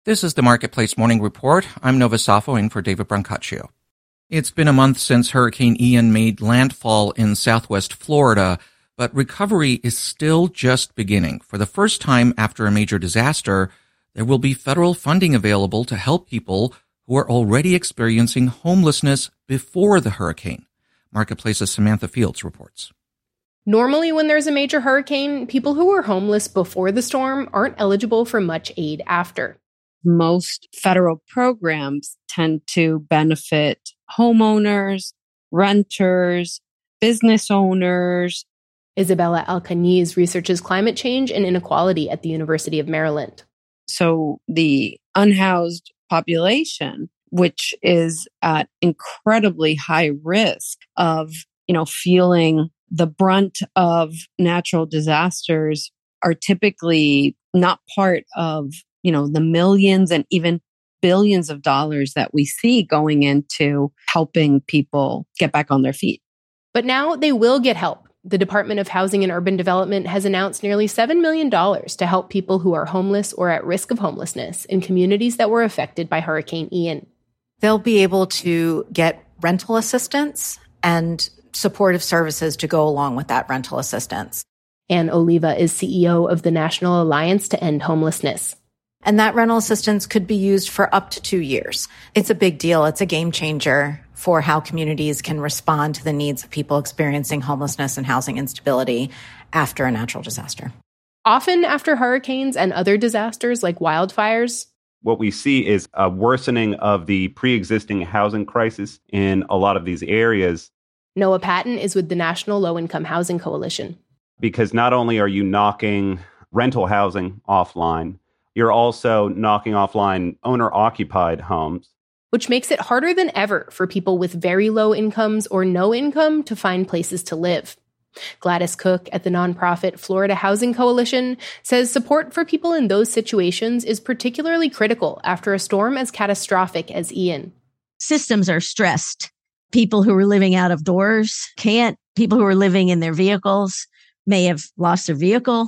This is the Marketplace Morning Report. I'm Nova Safo in for David Brancaccio. It's been a month since Hurricane Ian made landfall in southwest Florida, but recovery is still just beginning. For the first time after a major disaster, there will be federal funding available to help people who are already experiencing homelessness before the hurricane. Marketplace's Samantha Fields reports. Normally, when there's a major hurricane, people who were homeless before the storm aren't eligible for much aid after. Most federal programs tend to benefit homeowners, renters, business owners. Isabella Alcaniz researches climate change and inequality at the University of Maryland. So the unhoused population, which is at incredibly high risk of, feeling the brunt of natural disasters, are typically not part of the millions and even billions of dollars that we see going into helping people get back on their feet. But now they will get help. The Department of Housing and Urban Development has announced nearly $7 million to help people who are homeless or at risk of homelessness in communities that were affected by Hurricane Ian. They'll be able to get rental assistance and supportive services to go along with that rental assistance. Ann Oliva is CEO of the National Alliance to End Homelessness. And that rental assistance could be used for up to 2 years. It's a big deal. It's a game changer for how communities can respond to the needs of people experiencing homelessness and housing instability after a natural disaster. Often after hurricanes and other disasters like wildfires, what we see is a worsening of the pre-existing housing crisis in a lot of these areas. Noah Patton is with the National Low-Income Housing Coalition. Because not only are you knocking rental housing offline, you're also knocking offline owner-occupied homes. Which makes it harder than ever for people with very low incomes or no income to find places to live. Gladys Cook at the nonprofit Florida Housing Coalition says support for people in those situations is particularly critical after a storm as catastrophic as Ian. Systems are stressed. People who are living out of doors can't. People who are living in their vehicles may have lost their vehicle.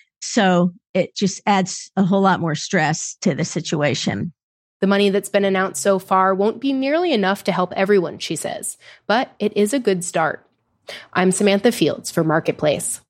So it just adds a whole lot more stress to the situation. The money that's been announced so far won't be nearly enough to help everyone, she says, but it is a good start. I'm Samantha Fields for Marketplace.